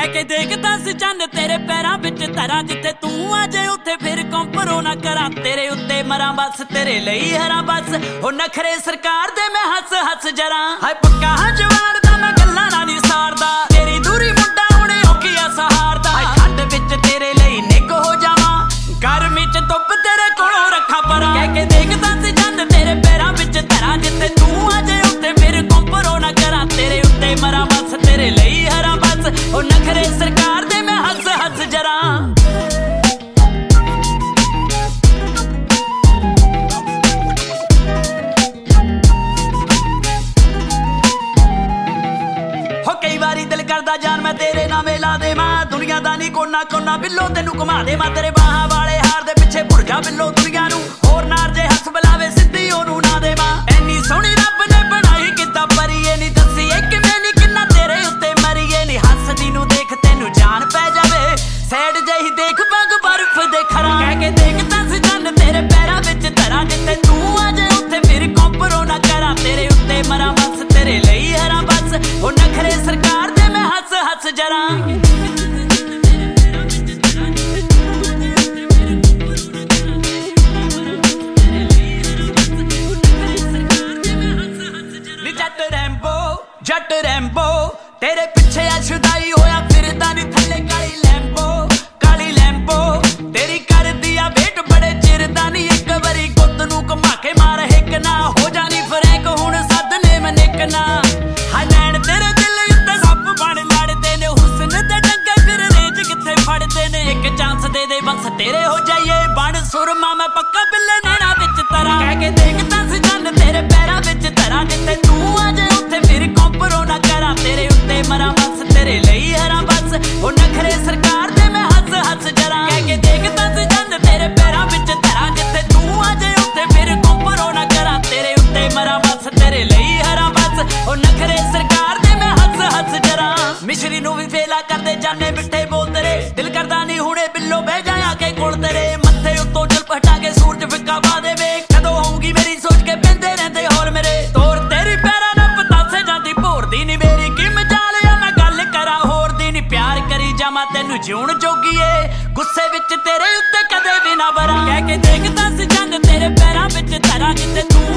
ਕਹਿ ਕੇ ਦੇਖਦਾ ਸੀ ਚੰਨ ਤੇਰੇ ਪੈਰਾਂ ਵਿੱਚ ਧਰਾਂ ਜਿੱਥੇ ਤੂੰ ਆ ਜੇ ਉੱਥੇ ਫਿਰ ਕੰਪਰੋ ਨਾ ਕਰਾਂ ਤੇਰੇ ਉੱਤੇ ਮਰਾਂ ਬਸ ਤੇਰੇ ਲਈ ਹਰਾਂ ਬਸ ਉਹ ਨਖਰੇ ਸਰਕਾਰ ਦੇ ਮੈਂ ਹੱਸ ਹੱਸ ਜਰਾਂ ਹਾਏ ਪੱਕਾ ਜਵਾਨ ਦਾ ਮੈਂ ਗੱਲਾਂ ਨਾਲ ਨਹੀਂ ਸਾਰਦਾ ਤੇਰੀ ਦੂਰੀ ਮੁੰਡਾ ਹੁਣੇ ਔਖੀਆ ਸਹਾਰਦਾ ਹਾਏ ਠੰਡ ਵਿੱਚ ਤੇਰੇ ਲਈ ਨਿੱਘ ਹੋ ਜਾਵਾਂ ਗਰਮੀ ਚ ਧੁੱਪ ਤੇਰੇ ਕੋਲੋਂ ਰੱਖਾਂ ਪਰਾਂ ਕਹਿ ਕੇ ਦੇਖਦਾ ਸੀ ਚੰਨ ਤੇਰੇ ਪੈਰਾਂ ਵਿੱਚ ਧਰਾਂ ਜਿੱਥੇ ਤੂੰ ਆ ਜੇ ਉੱਥੇ ਫਿਰ ਕੰਪਰੋ ਨਾ ਕਰਾਂ ਤੇਰੇ ਉੱਤੇ ਮਰਾਂ ਬਸ ਤੇਰੇ ਲਈ ਹਰਾਂ ਬਸ ਉਹ ਨਖਰੇ ਸਰਕਾਰ ਦੇ ਮੈਂ ਹੱਸ ਹੱਸ ਜਰਾਂ ਕਈ ਵਾਰੀ ਦਿਲ ਕਰਦਾ ਜਾਨ ਮੈਂ ਤੇਰੇ ਨਾਵੇਂ ਲਾ ਦੇਵਾਂ ਦੁਨੀਆ ਦਾ ਨਹੀਂ ਕੋਨਾ ਕੋਨਾ ਬਿੱਲੋ ਤੈਨੂੰ ਘੁਮਾ ਦੇਵਾਂ ਤੇਰੇ ਬਾਹਾਂ ਵਾਲੇ ਹਾਰ ਦੇ ਪਿੱਛੇ ਭੁੱਲ ਜਾ ਬਿੱਲੋ ਦੁਨੀਆ ਨੂੰ ਹੋਰ ਨਾਰ ਜੇ ਹੱਸ ਬੁਲਾਵੇ ਸਿੱਧੀ ਉਹਨੂੰ ਨਾ ਦੇਵਾਂ ਐਨੀ ਸੋਹਣੀ ਰੱਬ ਨੇ ਬਣਾਈ ਕਿੱਦਾਂ ਪਰੀਏ ਨਹੀਂ ਦੱਸੀ ਕਿਵੇਂ ਨਹੀਂ ਕਿੰਨਾ ਤੇਰੇ ਉੱਤੇ ਮਰੀਏ ਨਹੀਂ ਹੱਸਦੀ ਨੂੰ ਦੇਖ ਤੈਨੂੰ ਜਾਨ ਪੈ ਜਾਵੇ ਸੈਡ ਜਿਹੀ ਦੇਖ ਪੱਗ ਬਰਫ਼ ਦੇ ਖਰਾਂ ਕਹਿ ਕੇ ਦੇਖਦਾ ਸੀ ਚੰਨ ਤੇਰੇ ਪੈਰਾਂ ਵਿੱਚ ਧਰਾਂ ਜਿੱਥੇ ਤੂੰ ਆ ਜੇ ਉੱਥੇ ਫਿਰ ਕੰਪਰੋ ਨਾ ਕਰਾਂ ਤੇਰੇ ਉੱਤੇ ਮਰਾਂ ਬਸ ਤੇਰੇ ਲਈ ਹਰਾਂ ਬਸ ਉਹ ਨਖਰੇ ਸਰਕਾਰ ਦੇ ਮੈਂ ਹੱਸ ਹੱਸ ਜਰਾਂ ਜੱਟ ਰੈਂਬੋ ਤੇਰੇ ਪਿੱਛੇ ਆ ਛੁਦਾਈ ਹੋਇਆ ਫਿਰਦਾ ਨੀ ਥੱਲੇ ਕਾਲੀ ਲੈਂਬੋ ਤੇਰੀ ਕਰਦੀ ਆ ਵੇਟ ਬੜੇ ਚਿਰ ਦਾ ਨੀ ਇੱਕ ਵਾਰੀ ਗੁੱਤ ਨੂੰ ਘੁਮਾ ਕੇ ਮਾਰ ਹਿੱਕ ਨਾ ਹੋ ਜਾਣੀ ਫਰੈਂਕ ਹੁਣ ਸੱਦਨੇ ਮੈਂ ਨਿੱਕ ਨਾ ਹਾਏ ਨੈਣ ਤੇਰੇ ਦਿਲ ਉੱਤੇ ਸੱਪ ਬਣ ਲੜਦੇ ਨੇ ਹੁਸਨ ਤੇ ਡੰਗੇ ਫਿਰ ਰੇਜ ਕਿੱਥੇ ਫੜਦੇ ਨੇ ਇੱਕ ਚਾਂਸ ਦੇ ਦੇ ਬਸ ਤੇਰੇ ਹੋ ਜਾਈਏ ਬਣ ਸੁਰਮਾ ਮੈਂ ਪੱਕਾ ਬਿੱਲੇ ਨੈਣਾ ਵਿੱਚ ਤਰਾਂ ਕਹਿ ਕੇ ਦੇਖਦਾ ਸੀ ਚੰਨ ਤੇਰੇ ਪੈਰਾਂ ਵਿੱਚ ਧਰਾਂ ਜਿੱਥੇ ਤੂੰ ਆ ਜੇ ਉੱਥੇ ਫਿਰ ਕੰਪਰੋ ਨਾ ਕਰਾਂ ਤੇਰੇ ਉੱਤੇ ਮਰਾਂ ਬਸ ਤੇਰੇ ਲਈ ਹਰਾਂ ਬਸ ਉਹ ਨਖਰੇ ਸਰਕਾਰ ਦੇ ਮੈਂ ਹੱਸ ਹੱਸ ਜਰਾਂ ਕਹਿ ਕੇ ਦੇਖਦਾ ਸੀ ਚੰਨ ਤੇਰੇ ਪੈਰਾਂ ਵਿੱਚ ਧਰਾਂ ਜਿੱਥੇ ਤੂੰ ਆ ਜੇ ਉੱਥੇ ਫਿਰ ਕੰਪਰੋ ਨਾ ਕਰਾਂ ਤੇਰੇ ਉੱਤੇ ਮਰਾਂ ਬਸ ਤੇਰੇ ਲਈ ਹਰਾਂ ਬਸ ਉਹ ਨਖਰੇ ਸਰਕਾਰ ਦੇ ਮੈਂ ਹੱਸ ਹੱਸ ਜਰਾਂ ਮਿਸ਼ਰੀ ਨੂੰ ਵੀ ਫੇਲਾ ਕਰਦੇ ਜਾਨੇ ਮਿੱਠੇ ਬੋਲ ਤੇਰੇ ਦਿਲ ਕਰਦਾ ਨਹੀਂ ਹੁਣੇ ਬਿੱਲੋ ਬਹਿ ਜਾਇਆ ਕੇ ਕੋਲ ਤੇਰੇ ਮੱਥੇ ਉੱਤੋਂ ਜਲ ਪਟਾ ਕੇ ਸੂਰਜ ਫਿੱਕਾ ਪਾ ਦੇਵੇ ਕਦੋਂ ਹੋਊਗੀ ਮੇਰੀ ਸੋਚ ਕੇ ਪੈਂਦੇ ਰਹਿੰਦੇ ਹੋਰ ਮੇਰੇ ਤੋਰ ਤੇਰੀ ਪੈਰਾਂ ਨਾਲ ਪਤਾਸੇ ਜਾਂਦੀ ਭੋਰਦੀ ਨੀ ਮੇਰੀ ਕੀ ਮਜਾਲਿਆ ਮੈਂ ਗੱਲ ਕਰਾਂ ਹੋਰ ਦੀ ਨੀ ਪਿਆਰ ਕਰੀ ਜਾਵਾਂ ਤੈਨੂੰ ਜਿਉਣ ਜੋਗੀਏ ਗੁੱਸੇ ਵਿੱਚ ਤੇਰੇ ਉੱਤੇ ਕਦੇ ਵੀ ਨਾ ਵਰਾਂ ਕਹਿ ਕੇ ਦੇਖਦਾ ਸੀ ਚੰਨ ਤੇਰੇ ਪੈਰਾਂ ਵਿੱਚ ਧਰਾਂ ਜਿੱਥੇ ਤੂੰ